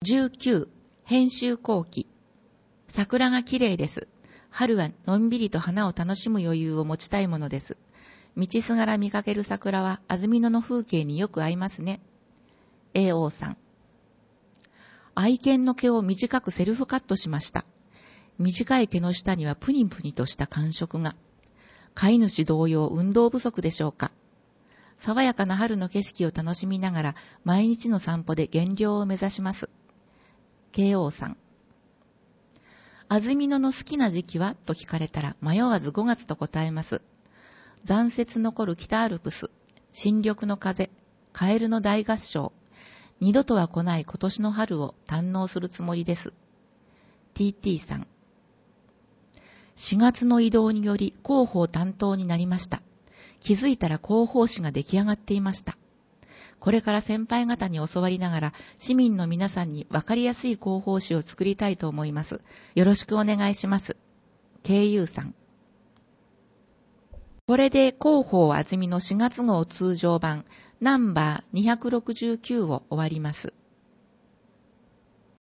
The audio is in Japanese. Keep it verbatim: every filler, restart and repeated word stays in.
じゅうきゅう、編集後期。桜が綺麗です。春はのんびりと花を楽しむ余裕を持ちたいものです。道すがら見かける桜は安曇野の風景によく合いますね。エーオー さん。愛犬の毛を短くセルフカットしました。短い毛の下にはプニプニとした感触が。飼い主同様運動不足でしょうか。爽やかな春の景色を楽しみながら毎日の散歩で減量を目指します。ケーオー さん。安曇野の好きな時期はと聞かれたら迷わずごがつと答えます。残雪残る北アルプス、新緑の風、カエルの大合唱、二度とは来ない今年の春を堪能するつもりです。ティーティー さん。しがつの異動により広報担当になりました。気づいたら広報誌が出来上がっていました。これから先輩方に教わりながら市民の皆さんに分かりやすい広報誌を作りたいと思います。よろしくお願いします。ケーユー さん。これで広報安曇野しがつ号通常版ナンバーにひゃくろくじゅうきゅうを終わります。